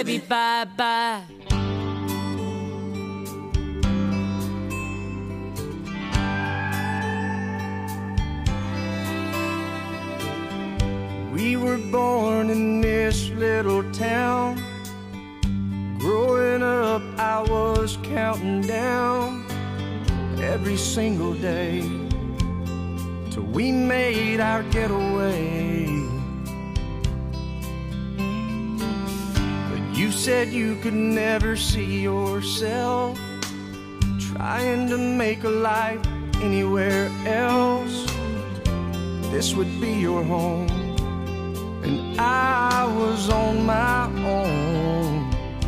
baby, bye-bye. We were born in this little town. Growing up, I was counting down every single day till we made our getaway. But you said you could never see yourself trying to make a life anywhere else. This would be your home, and I was on my own.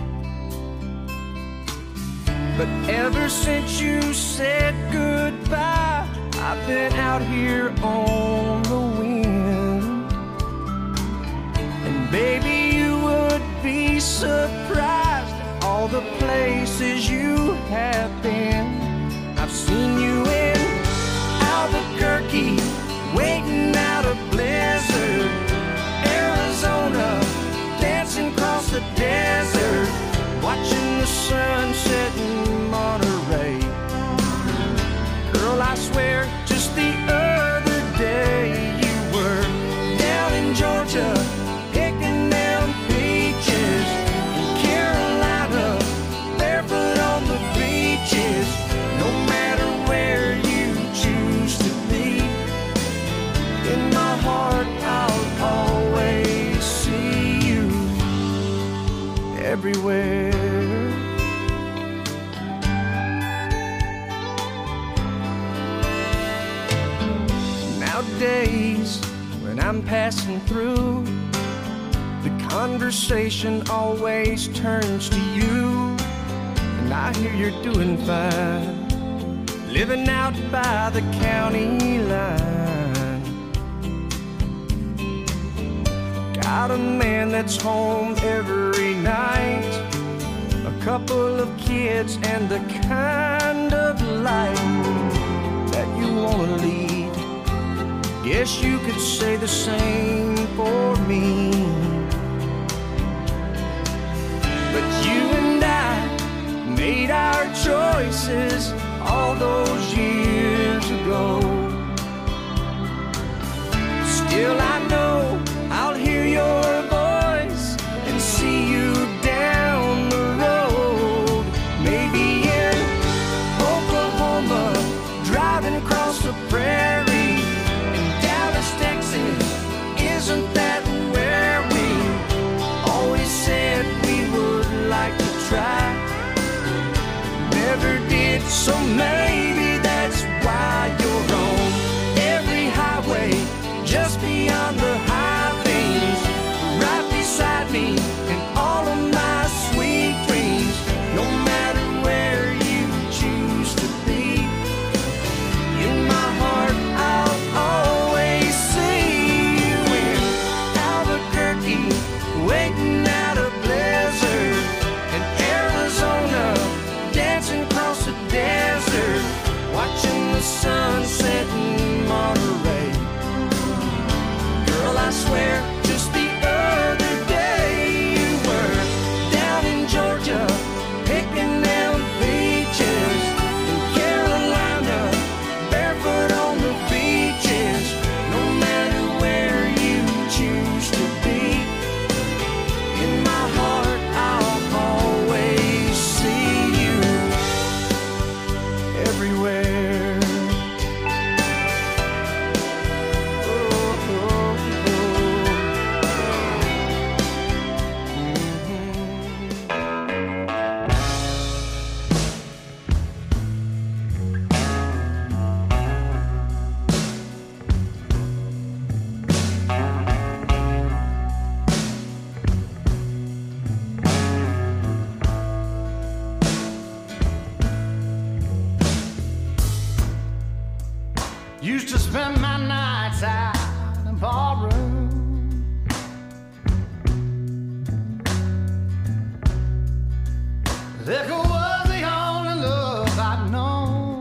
But ever since you said goodbye, I've been out here on the wind. And baby, you would be surprised at all the places you have been. I've seen you in Albuquerque, waiting out a blizzard, Arizona, dancing across the desert, watching the sunset in Monterey. Girl, I swear, just the other day you were down in Georgia, picking them peaches, in Carolina, barefoot on the beaches. No matter where you choose to be, in my heart I'll always see you everywhere. Nowadays, when I'm passing through, the conversation always turns to you. And I hear you're doing fine, living out by the county line. Got a man that's home every night, a couple of kids, and the kind of life that you wanna lead. Guess you could say the same for me. But you and I made our choices all those years ago. Still I know I'll hear your voice and see you down the road. Maybe in Oklahoma, driving across the prairie. Isn't that where we always said we would like to try? Never did, so maybe that's why you're on every highway, just beyond the high things, right beside me in all of my sweet dreams. No matter where you choose to be, in my heart I'll always see. Waiting out a blizzard in Arizona, dancing across the desert, watching the sunset in Monterey. Girl, I swear, just the other day you were down in Georgia, picking them peaches, in Carolina, barefoot on the beaches. No matter where you choose to be, in my heart I'll always see you everywhere. Oh, oh, oh. Used to spend my nights out in ballroom. Liquor was the only love I'd known.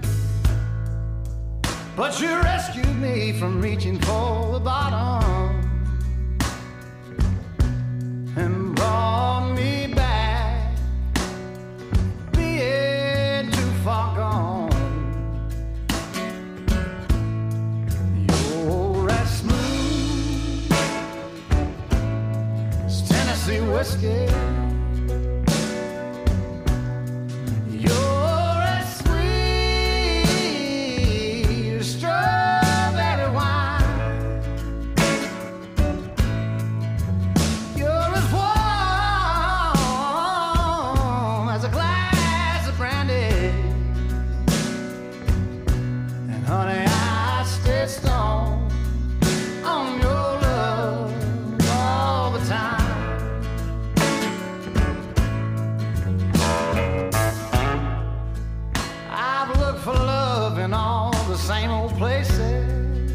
But you rescued me from reaching for the bottom. whiskey. You're as sweet as strawberry wine. You're as warm as a glass of brandy. And honey, I stay stoned on your love all the time. I've looked for love in all the same old places.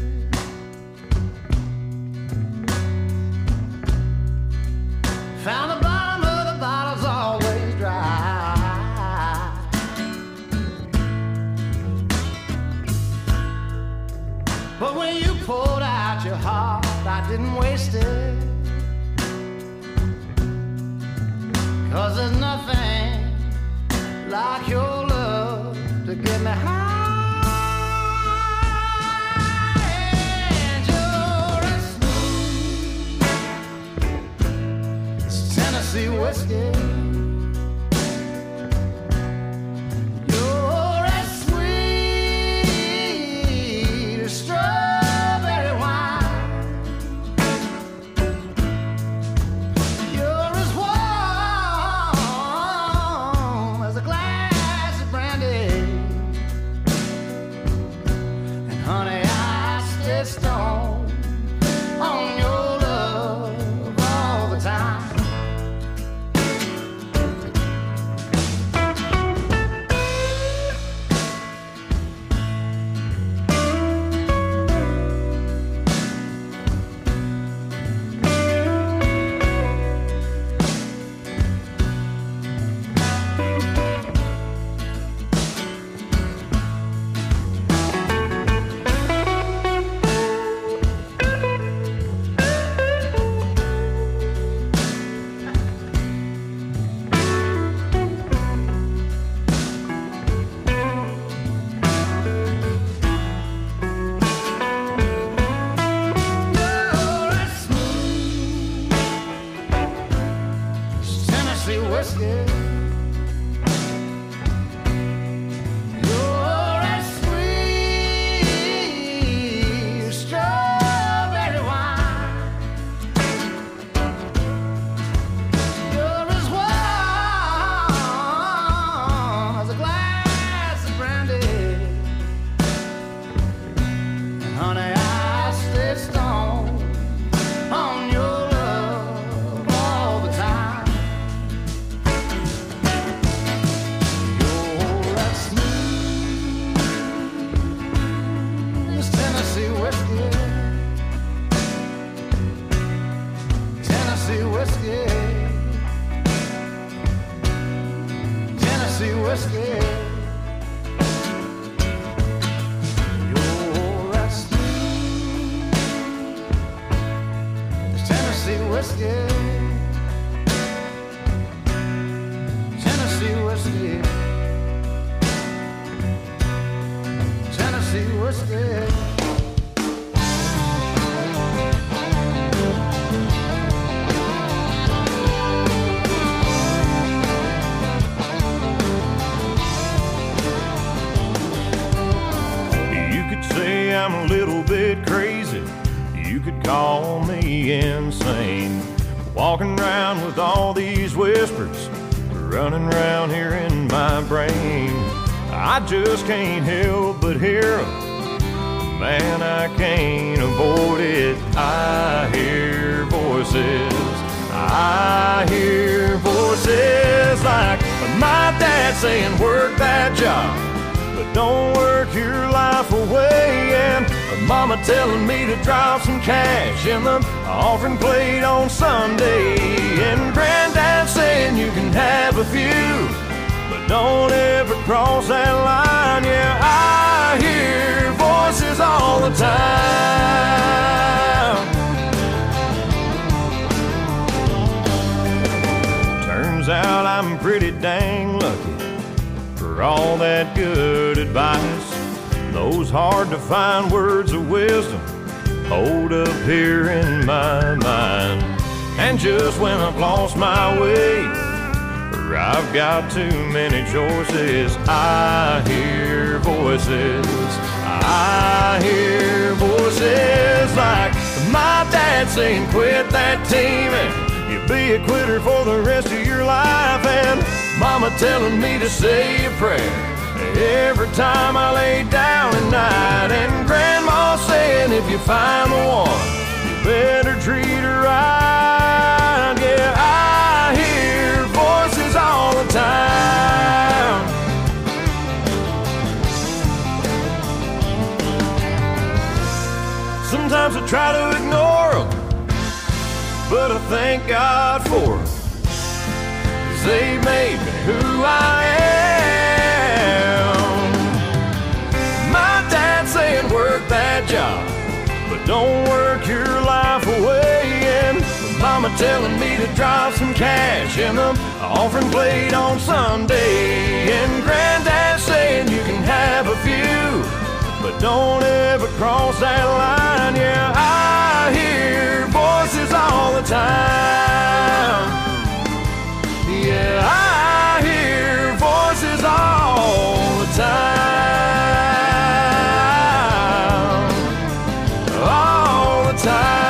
Found the bottom of the bottle's always dry. But when you poured out your heart, I didn't waste it. 'Cause there's nothing like your love to get me high. And you're as smooth as Tennessee whiskey. You're as sweet as strawberry wine. You're as warm as a glass of brandy. And honey, I stay stoned on your love all the time. You're as smooth as Tennessee whiskey. You're as sweet as strawberry wine. You're as warm as a glass of brandy. And honey, I stay stoned on your love all the time. You're as smooth as Tennessee whiskey. Tennessee whiskey. Tennessee whiskey. You're as smooth as Tennessee whiskey. Tennessee whiskey. Tennessee whiskey. You could say I'm a little bit crazy. You could call me insane. Walking around with all these whispers running around here in my brain. I just can't help but hear 'em. Man, I can't avoid it. I hear voices. I hear voices like my dad saying, work that job, but don't work your life away. And mama telling me to drop some cash in the offering plate on Sunday. And granddad saying you can have a few, but don't ever cross that line. Yeah, I hear voices all the time. Turns out I'm pretty dang lucky for all that good advice. Those hard to find words of wisdom hold up here in my mind. And just when I've lost my way, or I've got too many choices, I hear voices. I hear voices like my dad saying, quit that team and you'll be a quitter for the rest of your life. And mama telling me to say a prayer every time I lay down at night. And grandma saying, if you find the one, you better treat her right. Yeah, I hear voices all the time. Sometimes I try to ignore them, but I thank God for them, 'cause they made me who I am. My dad saying work that job, but don't work your life away. And mama telling me to drop some cash in the offering plate on Sunday. And granddad saying you can have a few, but don't ever cross that line. Yeah, I hear voices all the time. Yeah, I hear voices all the time. All the time.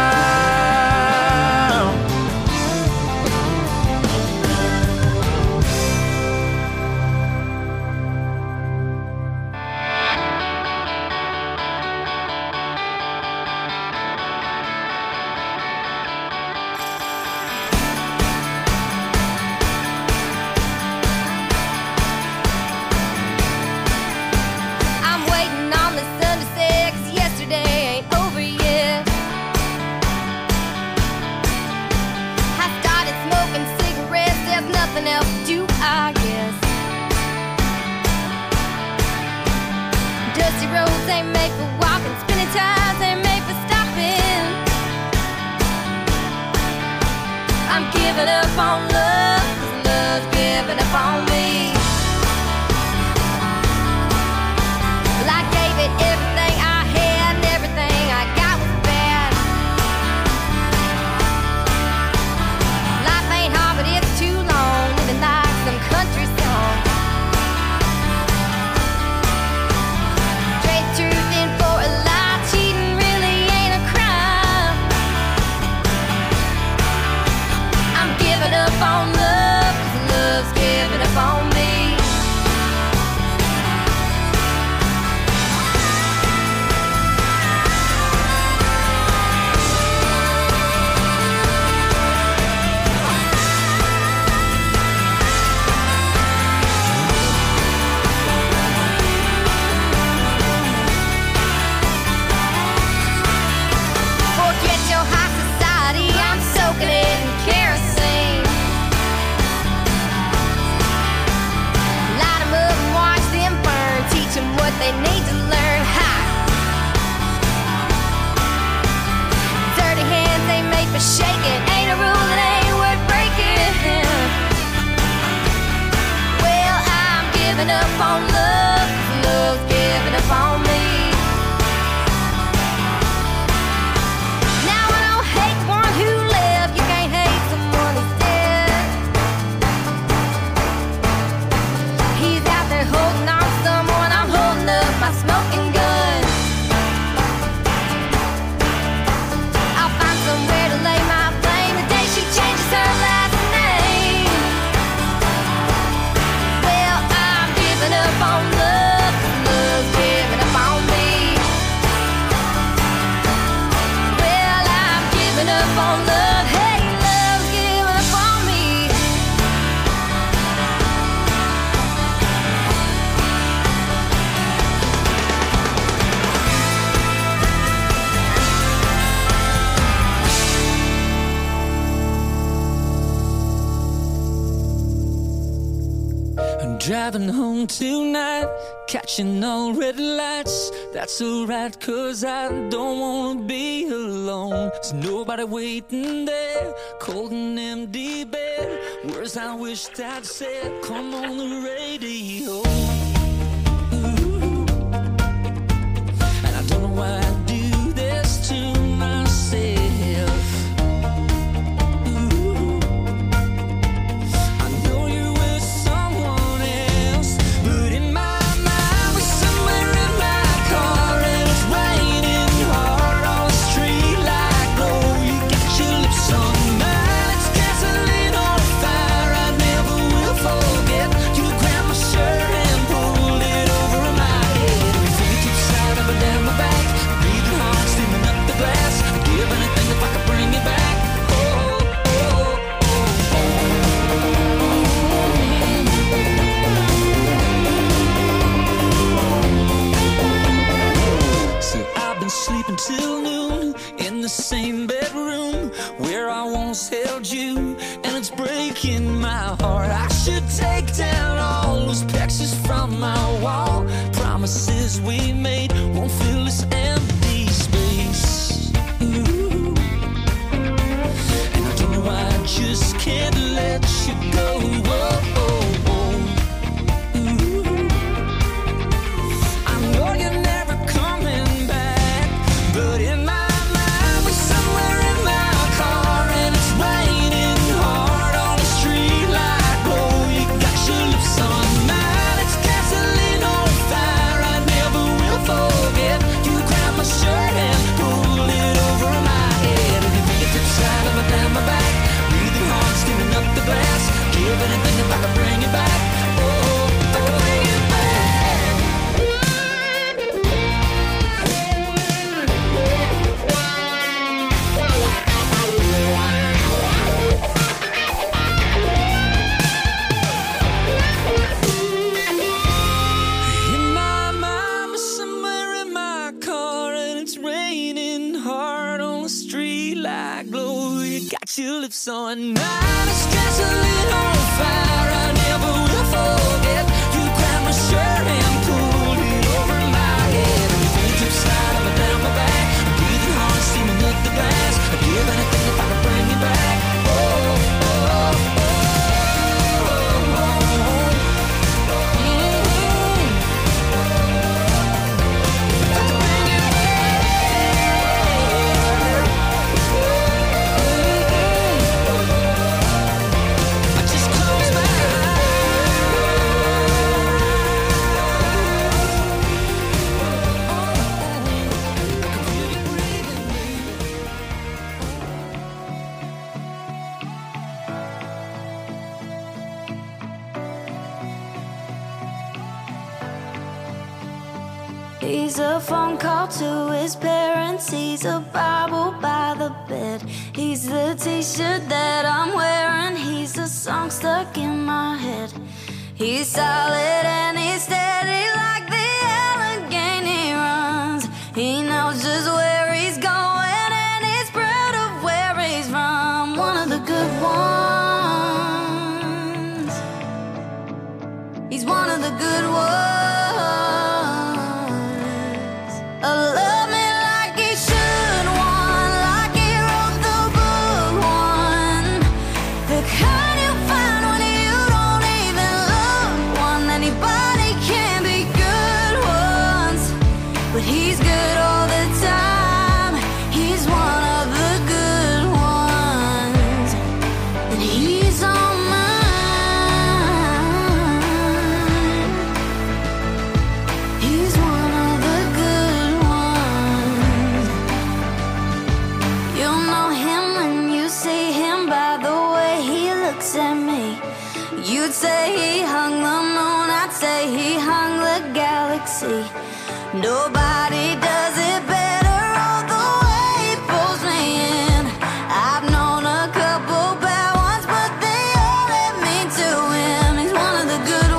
Driving home tonight, catching all red lights. That's alright, 'cause I don't wanna be alone. There's nobody waiting there, cold and empty bed. Words I wished I'd said, come on the radio. Ooh. And I don't know why I do this to myself. been sleeping till noon in the same bedroom where I once held you, and it's breaking my heart. I should take down all those pictures from my wall. Promises we made won't fill this empty space. Ooh. And I don't know why I just can't let you go. Whoa. Your lips on mine, it's gasoline on fire. I never will forget. You grabbed my shirt and pulled it over my head. And your fingertips slide up and down my back. I'm breathing hard, steaming up the glass. I'd give anything if I could bring you back. Oh, oh, oh, oh, oh, oh. He's a phone call to his parents. He's a Bible by the bed. He's the t-shirt that I'm wearing. He's a song stuck in my head. He's solid and he's steady like the Allegheny runs. He knows just where he's going and he's proud of where he's from. One of the good ones. He's one of the good ones. Love me like he should, one like he wrote the book, one the kind you find when you don't even look, one anybody can be good ones, but he's good all the time. He's one of the good ones, and he's on mine. He's one of the good ones. You'll know him when you see him by the way he looks at me. You'd say he hung the moon, I'd say he hung the galaxy. Nobody does it better, all the way he pulls me in. I've known a couple bad ones, but they all led me to him. He's one of the good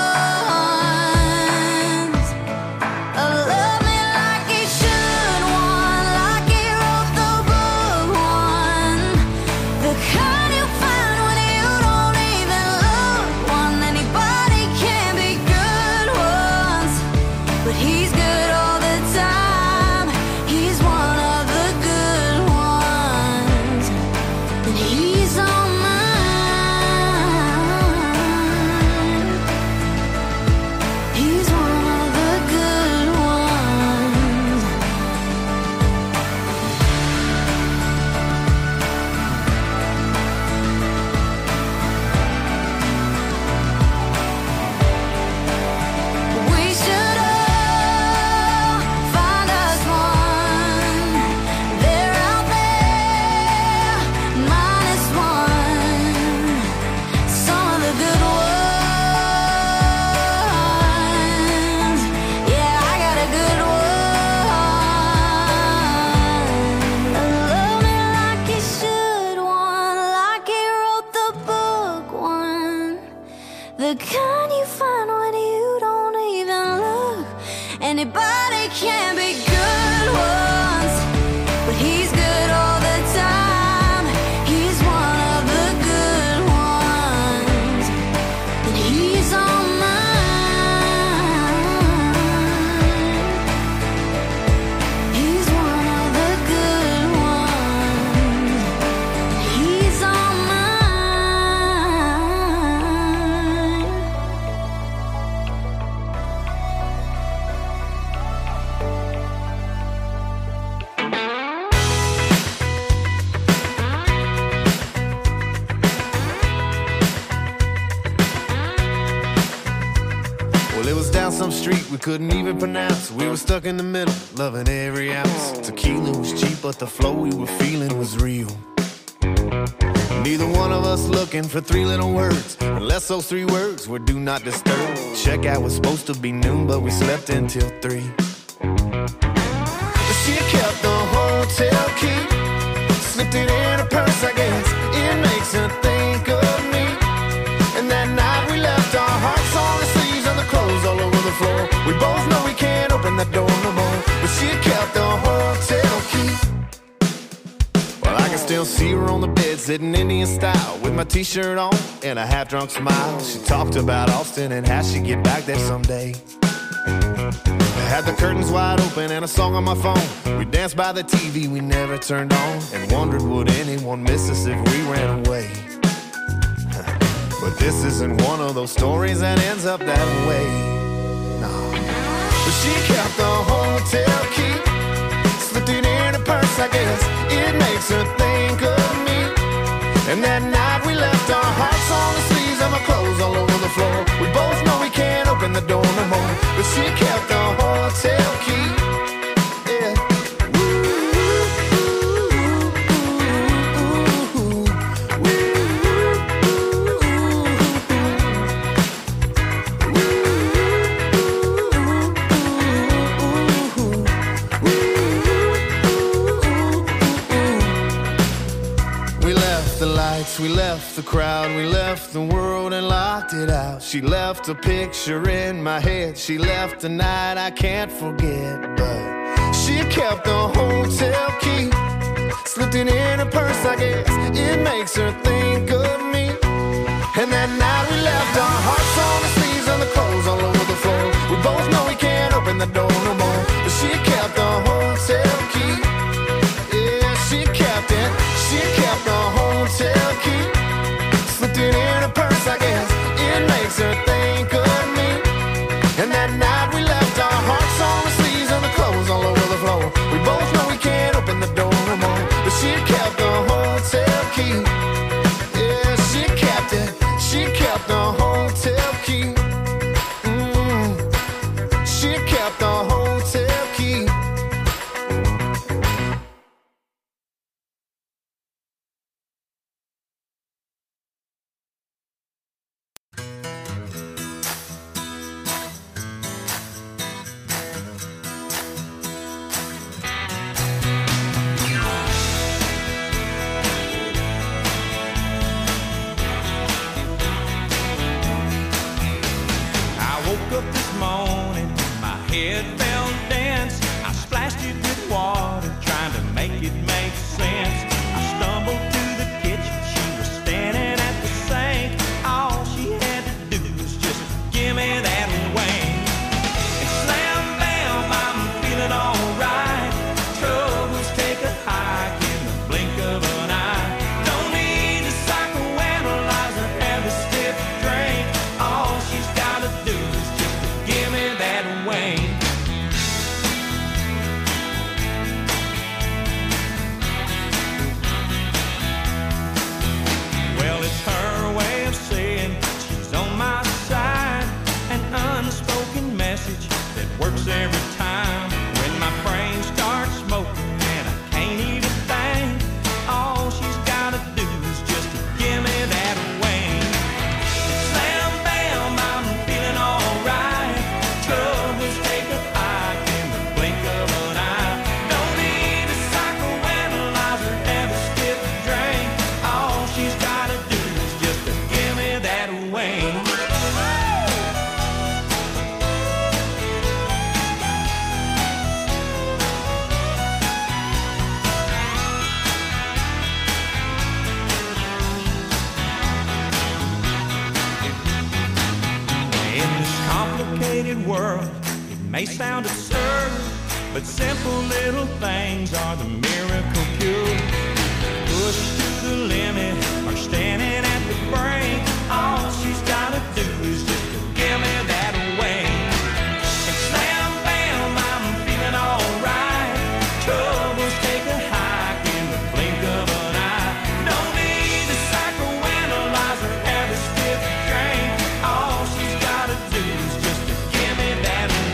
ones. Love me like he should, one like he wrote the book, one the kind you find when you don't even look, one anybody can be good ones, but he's good all the time. He's one of the good ones, and he's on mine. He's one of the good ones. We should all find us one. They're out there, minus one. Some of the good ones. Yeah, I got a good one. Love me like he should, one like he wrote the book, one the kind you find when you don't even look. Anybody can be good ones. street we couldn't even pronounce. We were stuck in the middle, loving every ounce. Tequila was cheap, but the flow we were feeling was real. Neither one of us looking for three little words, unless those three words were do not disturb. Checkout was supposed to be noon, but we slept until 3. She kept the hotel key, slipped it in her purse, I guess. It makes her think of me. And that night we left our hearts on the sleeves and the clothes all over the floor. We both know we can't open that door no more, but she kept the hotel key. Well, I can still see her on the bed, sitting Indian style, with my t-shirt on and a half-drunk smile. She talked about Austin and how she'd get back there someday. I had the curtains wide open and a song on my phone. We danced by the TV we never turned on, and wondered would anyone miss us if we ran away. But this isn't one of those stories that ends up that way. No. But she kept the hotel key, slipped it in her purse, I guess. It makes her think of me. And that night we left our hearts on the sleeves and my clothes all over the floor. We both know we can't open the door no more, but she kept the hotel key. Yeah. We left the crowd, we left the world and locked it out. She left a picture in my head, she left a night I can't forget. But she kept the hotel key, slipped it in her purse, I guess. It makes her think of me. And that night we left our hearts on the sleeves and the clothes all over the floor. We both know we can't open the door no more, but she kept the hotel key. Yeah, she kept it. She kept the hotel key, slipped it in her purse, I guess. It makes her think of me. And that night we left our hearts on the sleeves and the clothes all over the floor. We both know we can't open the door no more, but she kept the hotel key. Yeah, she kept it. She kept the hotel key. She kept the hotel key. World, it may sound absurd, but simple little things are the miracle cure. Pushed to the limit or standing at the brink, all she's gotta do is just to give me that wing. And slam bam, I'm feeling alright. Troubles take a hike in the blink of an eye. Don't need to psychoanalyze or have a stiff drink. All she's gotta do is just to give me that wing.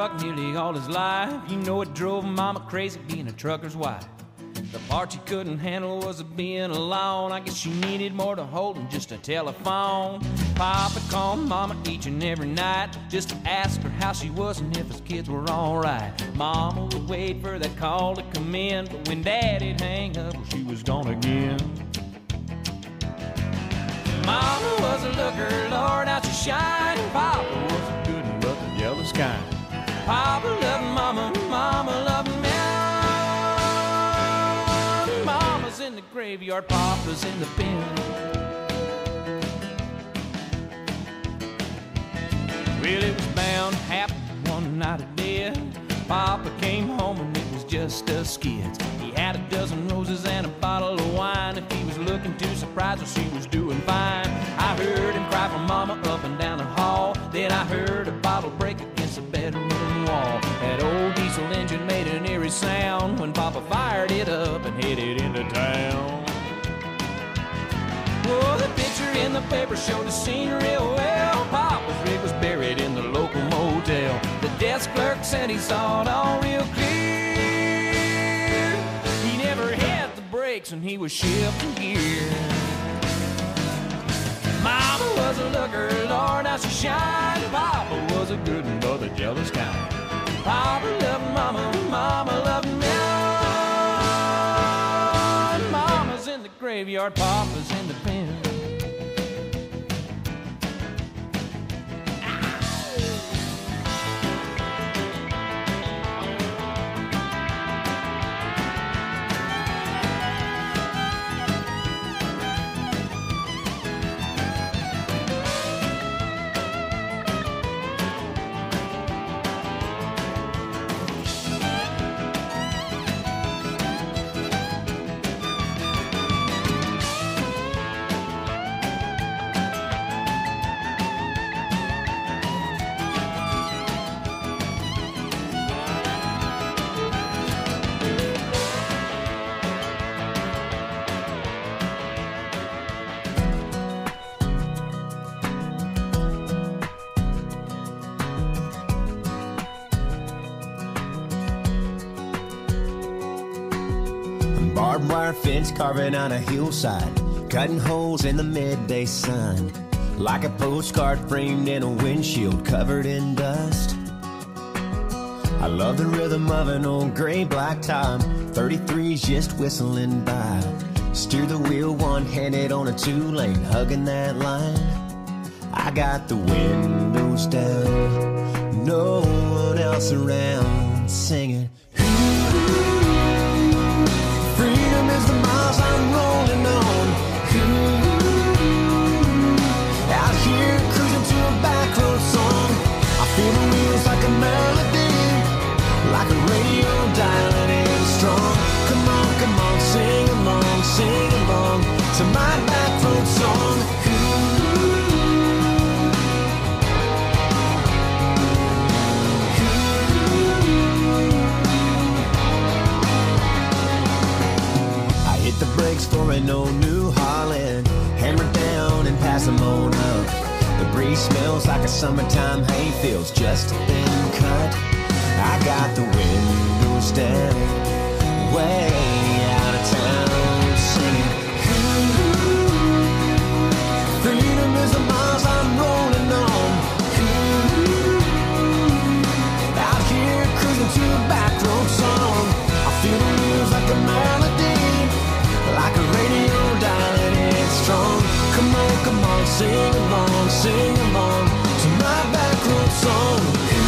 truck nearly all his life. You know it drove Mama crazy being a trucker's wife. The part she couldn't handle was being alone. I guess she needed more to hold than just a telephone. Papa called Mama each and every night just to ask her how she was and if his kids were alright. Mama would wait for that call to come in, but when Daddy'd hang up, well, she was gone again. Mama was a looker, Lord, how she shined. Papa was a good one, but the jealous kind. Papa loved Mama, Mama loved me. Mama's in the graveyard, Papa's in the bin. Well, it was bound to happen one night of death. Papa came home and it was just us kids. He had a dozen roses and a bottle of wine. If he was looking too surprised, well, she was doing fine. I heard him cry for Mama up and down the hall. Then I heard a bottle break against the bedroom wall. That old diesel engine made an eerie sound when Papa fired it up and headed into town. Oh, the picture in the paper showed the scene real well. Papa's rig was buried in the local motel. The desk clerk said he saw it all real clear. He never hit the brakes when he was shifting gear. Mama was a looker, Lord, how she shined. Papa was a good one, but the jealous kind. Papa loved Mama, Mama loved me. Mama's in the graveyard, Papa's in the pen. Barbed wire fence carving on a hillside, cutting holes in the midday sun, like a postcard framed in a windshield covered in dust. I love the rhythm of an old gray black top, 33's just whistling by. Steer the wheel one-handed on a two-lane, hugging that line. I got the windows down, no one else around, singing. Freedom is the miles I'm rolling on. Out here cruising to a back road song. I feel the wheels like a melody, like a radio dialing in strong. Come on, sing along to my back road song. The brakes for an old New Holland, hammer down and pass them on up. The breeze smells like a summertime hayfield's just been cut. I got the windows down, way out of town, singing. Freedom is the miles I'm rolling on. Out here cruising to a back road song. I feel the wheels like a melody, like a radio dialing in strong. Come on, sing along to my back road song.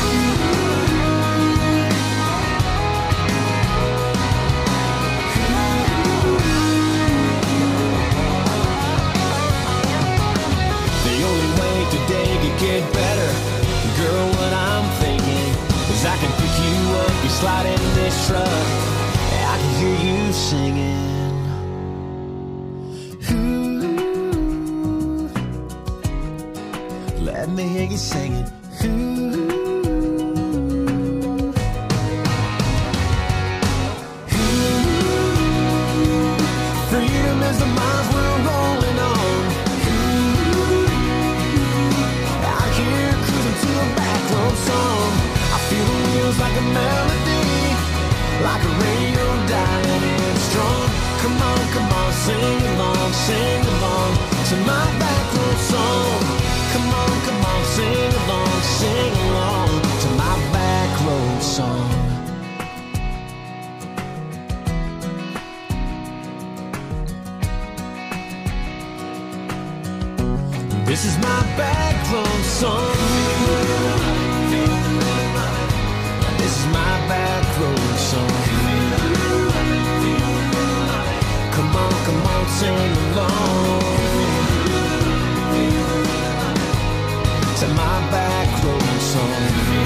The only way today could get better, girl, what I'm thinking is I can pick you up, you slide in this truck, I can hear you singing. Let me hear you singing. Freedom is the miles we're rolling on. Out here cruising to a back road song. I feel the feels like a melody, like a radio dialing in strong. Come on, sing along to my back road song. Come on, sing along to my back road song. This is my back road song. This is my back road song. Come on, sing along to my back road song.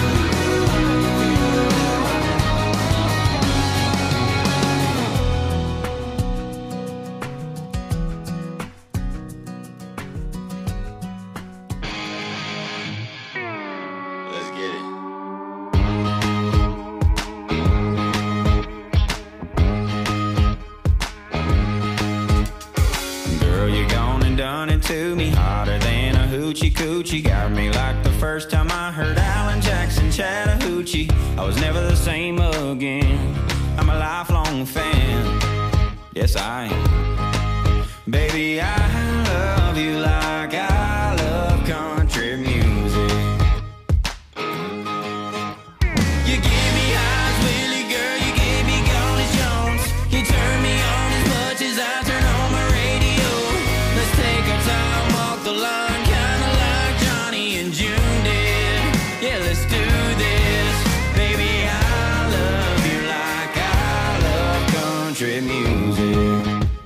To me hotter than a hoochie coochie. Got me like the first time I heard Alan Jackson Chattahoochee. I was never the same again. I'm a lifelong fan. Yes, I am. Baby, I love you like I love country music. You give me eyes, Willie, girl. You gave me Gladys Jones. You turn me on as much as I turn on my radio. Let's take our time, walk the line, kinda like Johnny and June did. Yeah, let's do this. Baby, I love you like I love country music.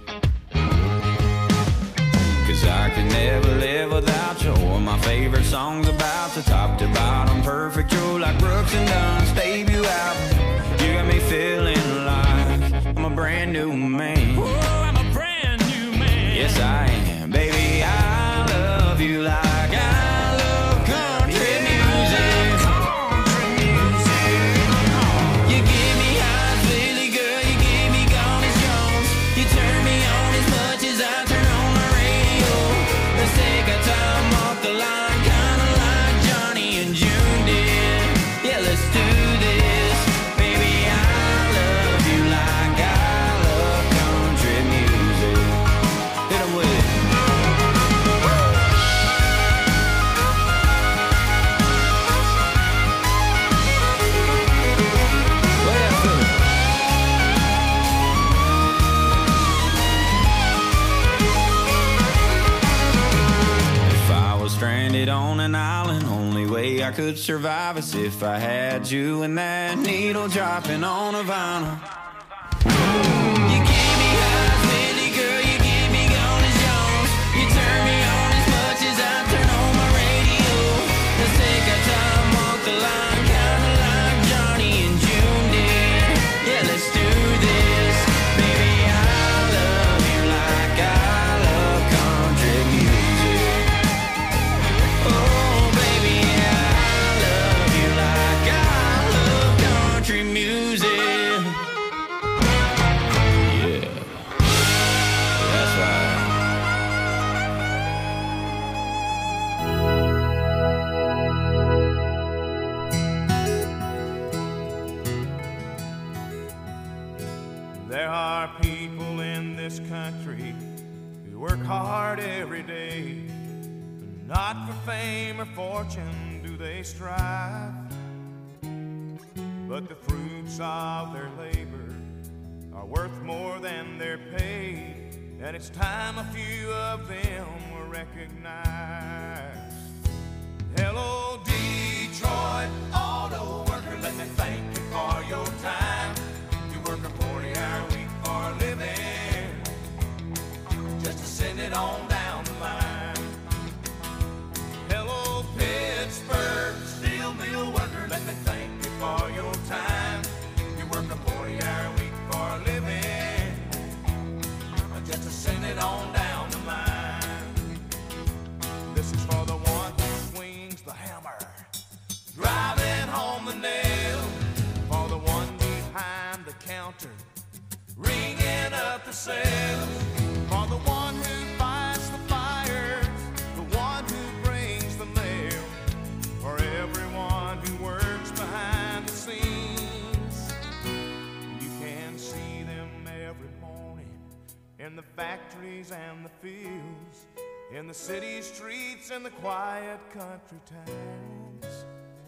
'Cause I can never live without you. Or my favorite songs about the top to bottom, perfect. You're like Brooks and Dunn's debut album. You got me feeling like I'm a brand new man. Oh, I'm a brand new man. Yes, I am. Baby, I love you like I love country music. You give me eyes, Billy girl. You give me Gladys Jones. You turn me on as much as I turn on my radio. Let's take our time off the line, kinda like Johnny and June did. Yeah, let's do this. Baby, I love you like I love country music. Hit 'em with it. Way up to it. If I was stranded on an island, only way I could survive is if I had you and that needle dropping on a vinyl. You gave me eyes, Billy girl. You gave me Gladys Jones. You turn me on as much as I turn on my radio. Let's take our time, walk the line, kinda like Johnny and June did. Yeah, let's do this. Baby, I love you like I love country music. Oh, baby, I love you like I love country music. Yeah, that's right. There are people in this country who work hard every day. Not for fame or fortune do they strive, but the fruits of their labor are worth more than their pay. And it's time a few of them were recognized. Hello, Detroit auto worker, let me thank you for your time. You work a 40-hour week for a living, just to send it on down the line. Hello, Pittsburgh steel mill worker, let me thank you for your time. You work a 40-hour week for a living, just to send it on down the line. This is for the one who swings the hammer, driving home the nail. For the one behind the counter, ringing up the sales. For the one who fights the fires, the one who brings the mail. For everyone who works behind the scenes. the factories and the fields, in the city streets and the quiet country towns.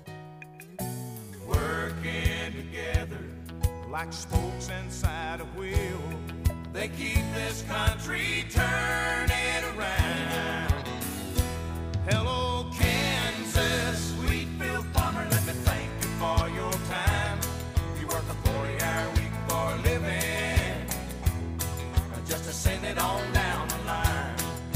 Working together like spokes inside a wheel, they keep this country turning around. Hello, Kansas, Wheatfield farmer, let me thank you for your time. You work a 40-hour week for a living, just to send it on down the line.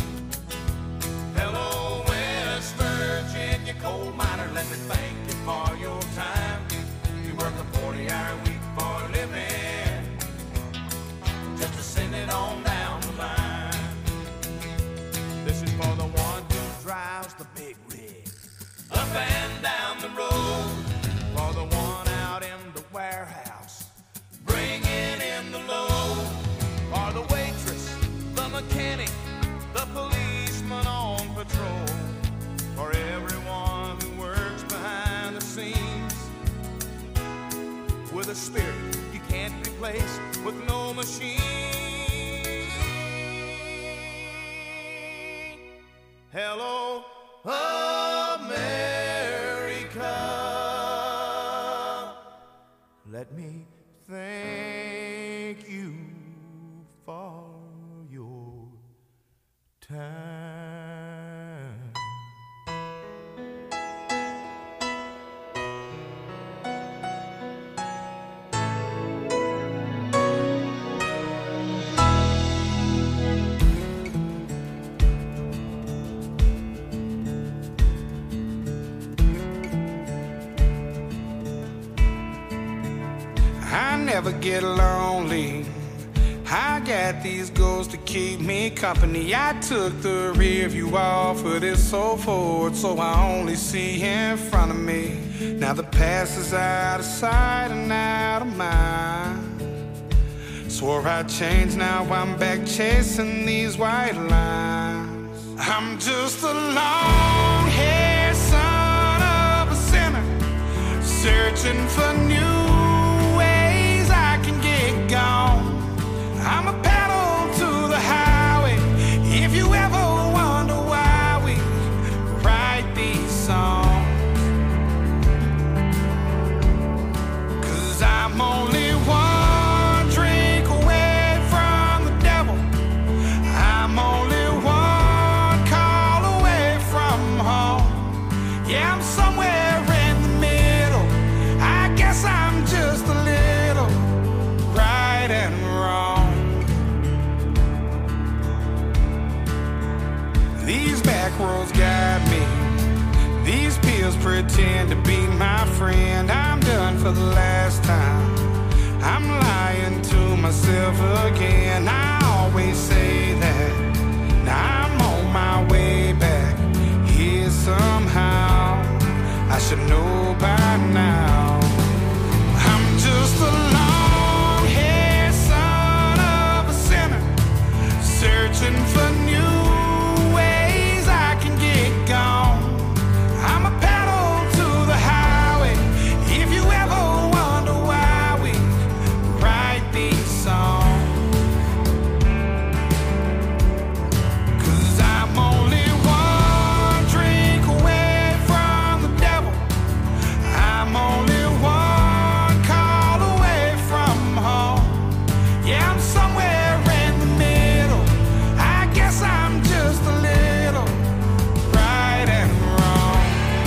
Hello, West Virginia coal miner, let me thank you for your time. You work a 40-hour week for a living, just to send it on down the line. This is for the one who drives the big rig up and down the road, for the one out in the warehouse bringing in the load, for the waitress, the mechanic, the policeman on patrol, for everyone who works behind the scenes with a spirit you can't replace with no machine. Hello, America. Let me thank you for your time. I never get lonely. I got these goals to keep me company. I took the rear view off of this old Ford, so I only see in front of me. Now the past is out of sight and out of mind. Swore I'd change, now I'm back chasing these white lines. I'm just a long-haired son of a sinner, searching for new ways I can get gone. I'm a pedal to the highway. If you ever wonder why we write these songs, 'cause I'm only one drink away from the devil. I'm only one call away from home. Yeah, I'm somewhere in the middle. I guess I'm just a little right and wrong. These back roads got me. These pills pretend to be my friend. I'm done for the last time. I'm lying to myself again. I always say that. Now I'm on my way back here somehow. I should know by now. I'm just a long-haired son of a sinner, searching for new ways I can get gone. I'm a pedal to the highway. If you ever wonder why we write these songs, 'cause I'm only one drink away from the devil. I'm only one call away from home. Yeah, I'm somewhere in the middle. I guess I'm just a little right and wrong.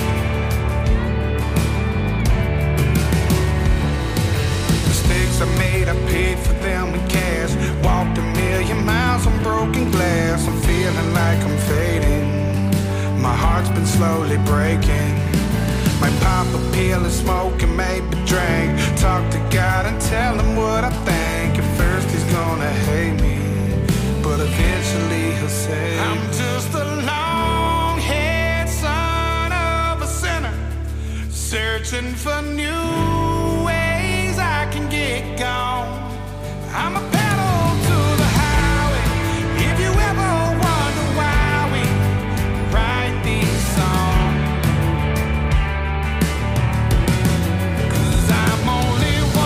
Mistakes I made, I paid for them in cash. Walked a million miles on broken glass. I'm feeling like I'm fading. My heart's been slowly breaking. Might pop a pill and smoke and maybe drink. Talk to God and tell him what I think. At first he's gonna hate me, but eventually he'll say, I'm just a long-haired son of a sinner, searching for new ways I can get gone. I'm a pedal to the highway. If you ever wonder why we write these songs, 'cause I'm only one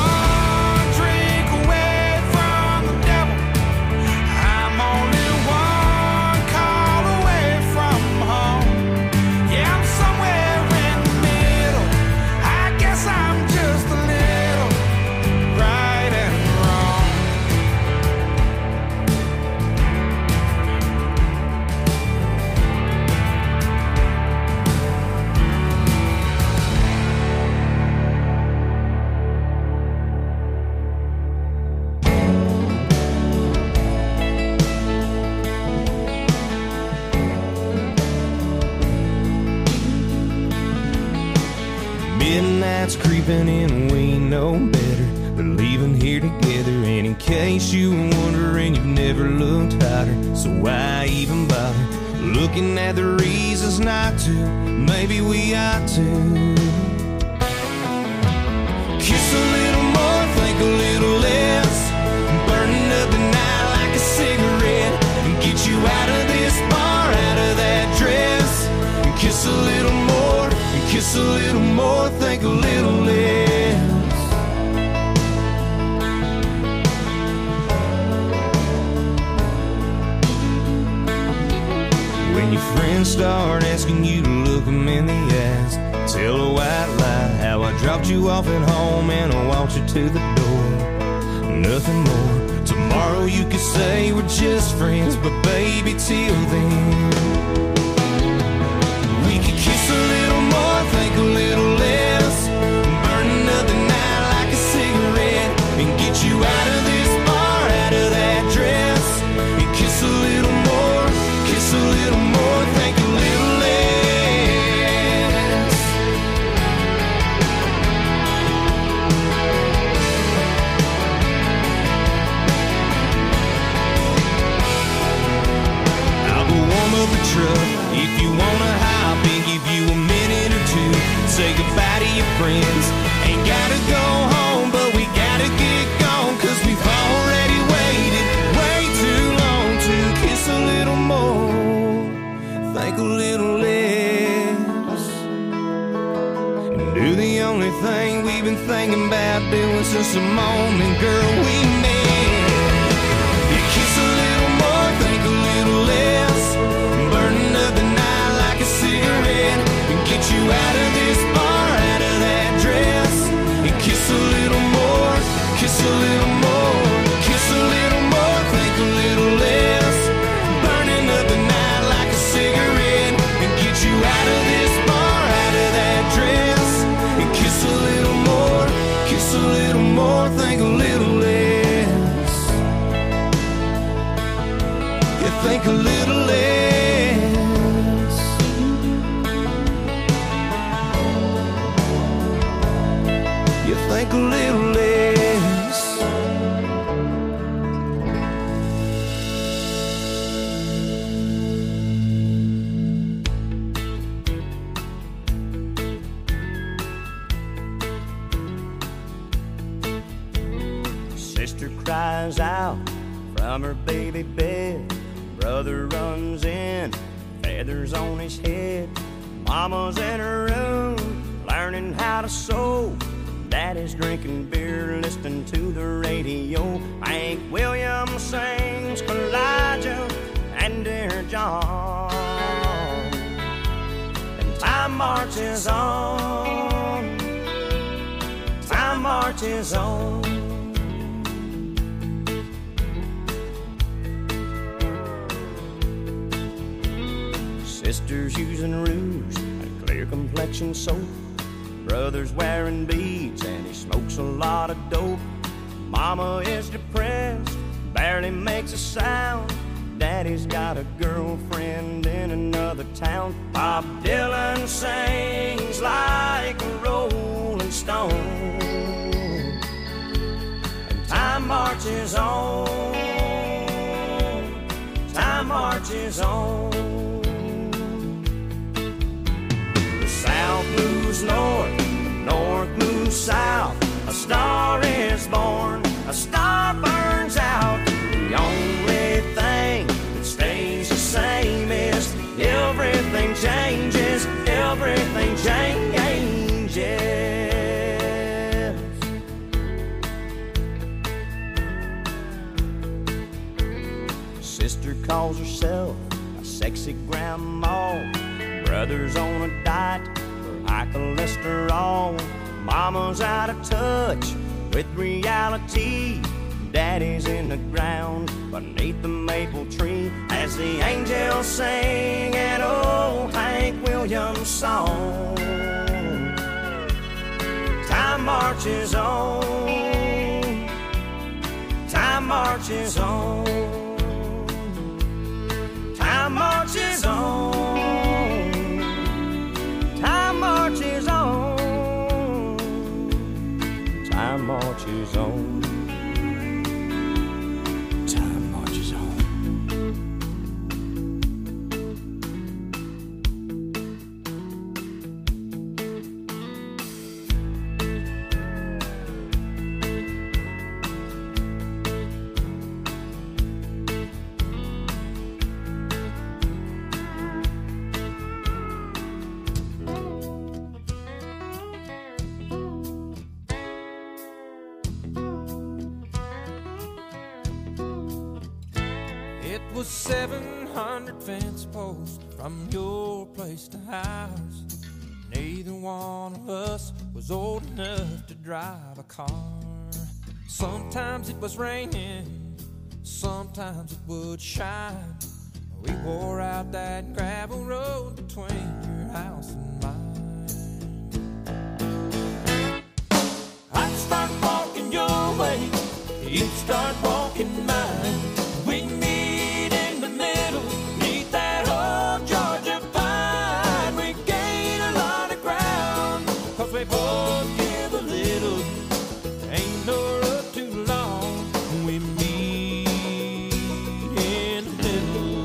night's creeping in, we know better than leaving here together. And in case you were wondering, you've never looked hotter, so why even bother looking at the reasons not to? Maybe we ought to kiss a little more, think a little less, burning up the night like a cigarette, and get you out of this bar, out of that dress. And kiss a little more, and kiss a little more, think a little less. When your friends start asking you to look them in the eyes, tell a white lie how I dropped you off at home and I walked you to the door. Nothing more. Tomorrow you could say we're just friends, but baby, till then we could kiss a little more, think a little less, burning up the night like a cigarette, and get you out of this bar, out of that dress. And kiss a little more, kiss a little more, think a little less. I'll go warm up the truck if you wanna hop and give you a minute or two. Say goodbye to your friends. Ain't gotta go home, but we gotta get gone, 'cause we've already waited way too long to kiss a little more, think a little less, and do the only thing we've been thinking about doing since the moment, girl, we met. You kiss a little more, think a little less, burning up the night like a cigarette, and get you out of this bar, out of that dress. And kiss a little more, kiss a little more, kiss a little more, think a little less, burning up the night like a cigarette, and get you out of this bar, out of that dress. And kiss a little more, kiss a little more, think a little less. You think a little less. You think a little less. Sister cries out from her baby bed. Brother runs in, feathers on his head. Mama's in her room, learning how to sew. Daddy's drinking beer, listening to the radio. Hank Williams sings Elijah and Dear John. And time marches on, time marches on. Sisters using rouge and clear complexion soap. Brother's wearing beads and he smokes a lot of dope. Mama is depressed, barely makes a sound. Daddy's got a girlfriend in another town. Bob Dylan sings like a rolling stone. And time marches on, time marches on. South moves north, north moves south. A star is born, a star burns out. The only thing that stays the same is everything changes, everything changes. Sister calls herself a sexy grandma. Brother's on a diet for high cholesterol. Mama's out of touch with reality. Daddy's in the ground beneath the maple tree as the angels sing an old Hank Williams song. Time marches on, time marches on, time marches on, time marches on. time marches on. Time marches on. It was 700 fence posts from your place to ours. Neither one of us was old enough to drive a car. Sometimes it was raining, sometimes it would shine. We wore out that gravel road between your house and mine. I'd start walking your way, you'd start walking mine. We meet in the middle, meet that old Georgia pine. We gain a lot of ground, 'cause we both give a little. Ain't no road too long, we meet in the middle.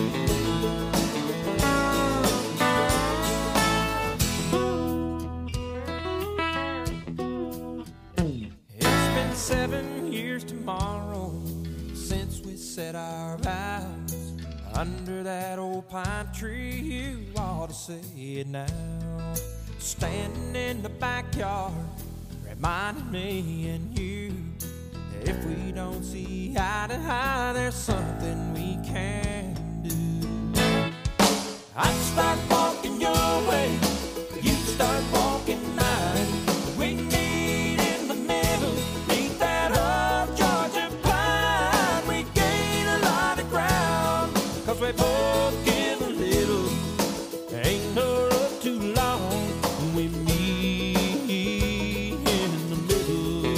It's been 7 years tomorrow since we said our vows under that old pine tree. You ought to say it now. Standing in the backyard, reminding me and you that if we don't see eye to eye, there's something we can do. I'd start walking your way, you'd start walking mine. We meet in the middle, meet that old Georgia pine. We gain a lot of ground, 'cause we both give a little. Ain't no road too long, we meet in the middle.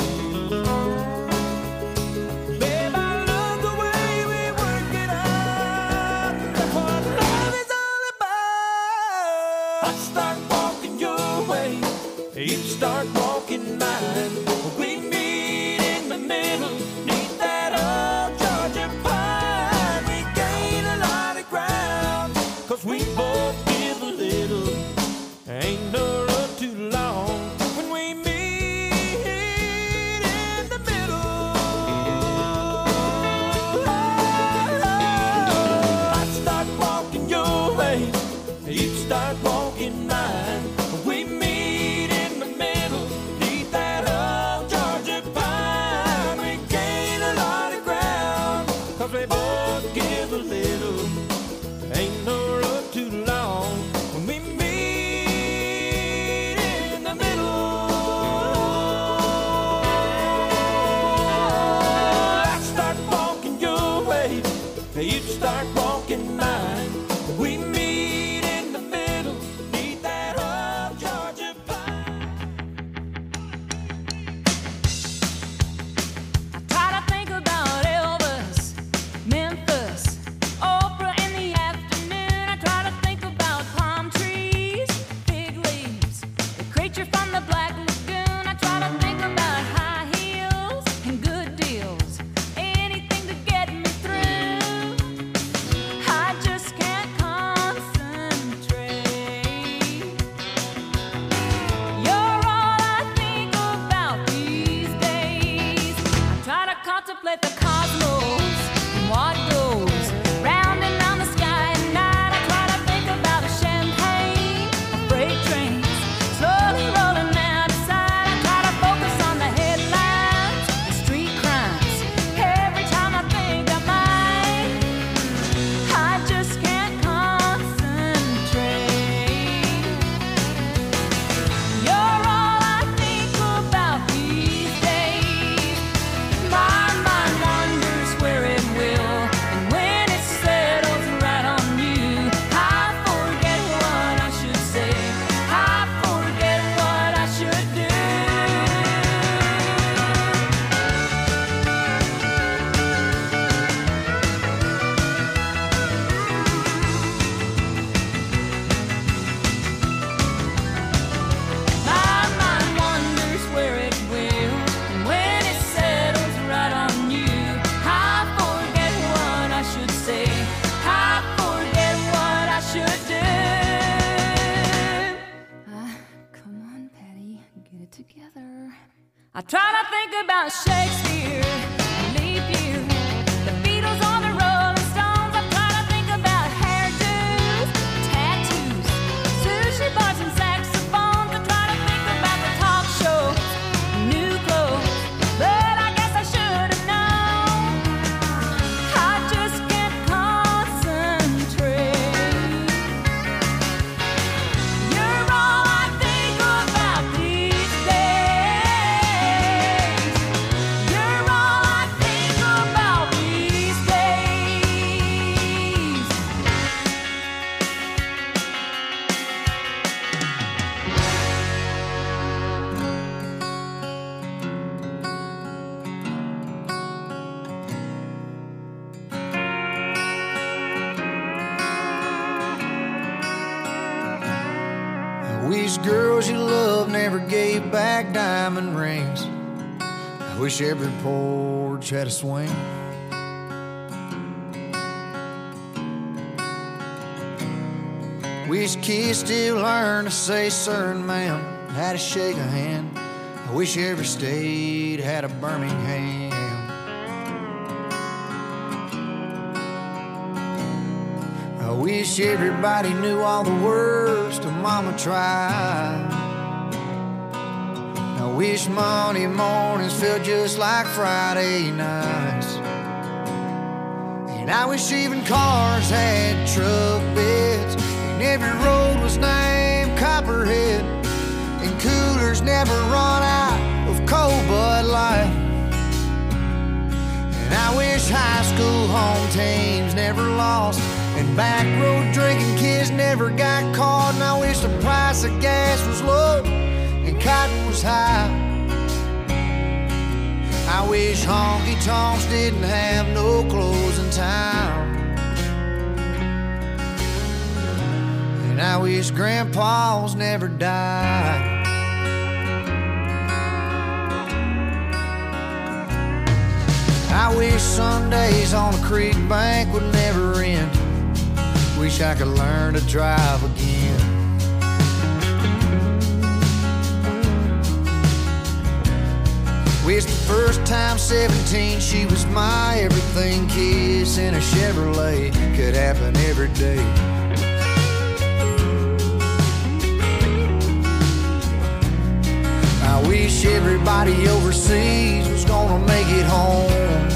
Babe, I love the way we work it out. That's what love is all about. to think about Shakespeare, leap year, the Beatles on the Rolling Stones. I try to think about hairdos, tattoos, sushi bars and saxophones. I try to think about the talk shows, new clothes, but I guess I should have known. I just can't concentrate. You're all I think about these days. You're all I think about these days. I wish girls you love never gave back diamond rings. I wish every porch had a swing. Wish kids still learn to say sir and ma'am, how to shake a hand. I wish every state had a Birmingham. I wish everybody knew all the words to Mama Tried. I wish Monday mornings felt just like Friday nights. And I wish even cars had truck beds, and every road was named Copperhead, and coolers never run out of cold Bud Light. And I wish high school home teams never lost, and back road drinking kids never got caught. And I wish the price of gas was low and cotton was high. I wish honky tonks didn't have no closing time. And I wish grandpas never died. I wish Sundays on a creek bank would never end. Wish I could learn to drive again. Wish the first time 17 she was my everything. Kiss in a Chevrolet could happen every day. I wish everybody overseas was gonna make it home.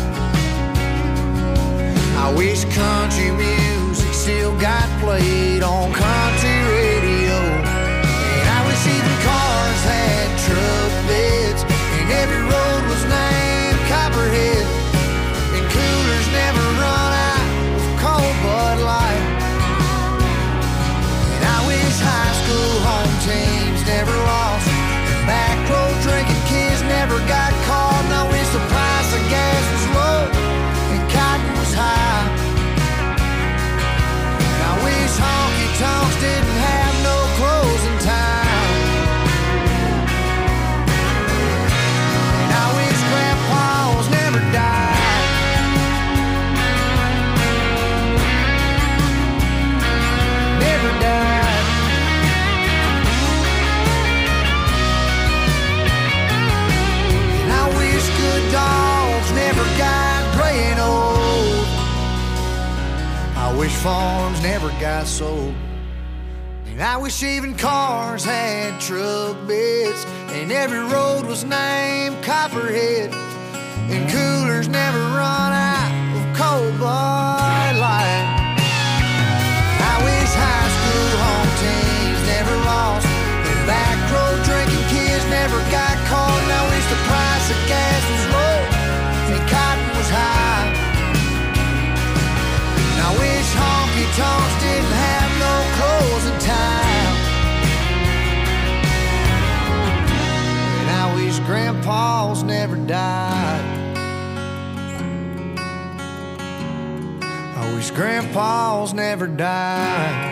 I wish country music still got played on country radio. And I wish even cars had truck beds, and every road was named Copperhead, and coolers never run out of cold Bud Light. And I wish high school home teams never lost, and back road drinking kids never got caught. And I wish the price of gas was low and cotton was high. And I wish honky tonks didn't have no closing time. And I wish grandpas never died. Never died. And I wish good dogs never got gray and old. I wish farms never got sold. And I wish even cars had truck beds, and every road was named Copperhead, and coolers never run out of cold Bud Light. I wish high school home teams never lost, and back road drinking kids never got caught. And I wish the price of gas was low and cotton was high. And I wish honky tonks didn't have no closing time. And I wish grandpas never died. I wish grandpas never died.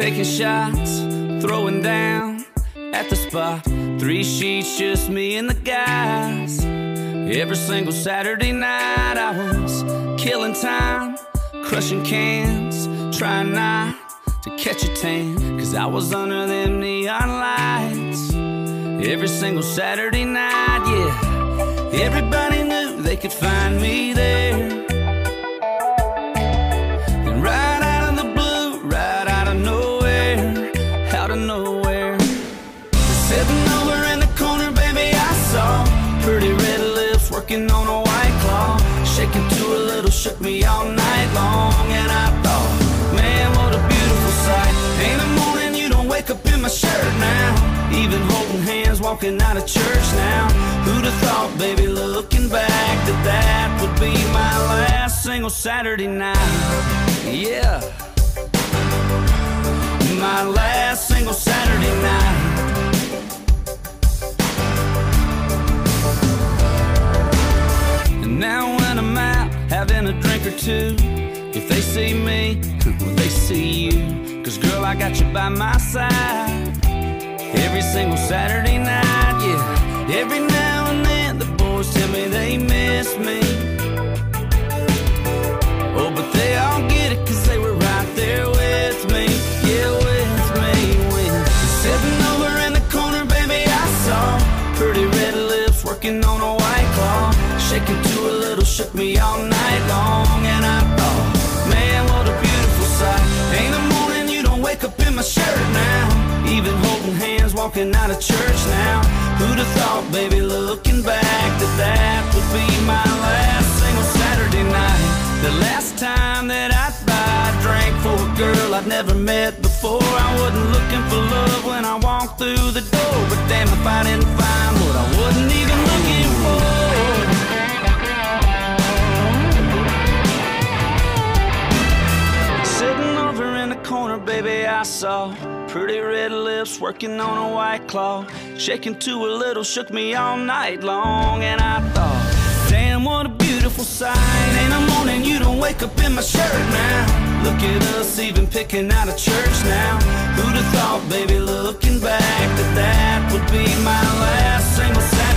taking shots, throwing down at the spot. 3 sheets, just me and the guys. Every single Saturday night I was killing time, crushing cans, trying not to catch a tan, 'cause I was under them neon lights. Every single Saturday night, yeah. Everybody knew they could find me there. And right out of the blue, right out of nowhere, out of nowhere, sitting over in the corner, baby, I saw pretty red lips working on a White Claw, shaking to a little, shook me all night long. And I thought, man, what a beautiful sight. Ain't a morning you don't wake up in my shirt now, even holding hands walking out of church now. Who'd have thought, baby, looking back, that that would be my last single Saturday night. Yeah, my last single Saturday night. And now when I'm out having a drink or two, if they see me, well, they see you. 'Cause girl, I got you by my side every single Saturday night, yeah. Every now and then the boys tell me they miss me. Oh, but they all get it 'cause they were right there with me. Yeah, with me. When sitting over in the corner, baby, I saw pretty red lips working on a White Claw, shaking to a little, shook me all night long. And I thought, man, what a beautiful sight. Ain't a morning you don't wake up in my shirt now, even holding hands walking out of church now. Who'd have thought, baby, looking back, that that would be my last single Saturday night. The last time that I'd buy a drink for a girl I'd never met before. I wasn't looking for love when I walked through the door, but damn if I didn't find what I wasn't even looking for. Sitting over in the corner, baby, I saw pretty red lips working on a White Claw, shaking to a little, shook me all night long. And I thought, damn, what a beautiful sight. Ain't a morning you don't wake up in my shirt now. Look at us even picking out a church now. Who'd have thought, baby, look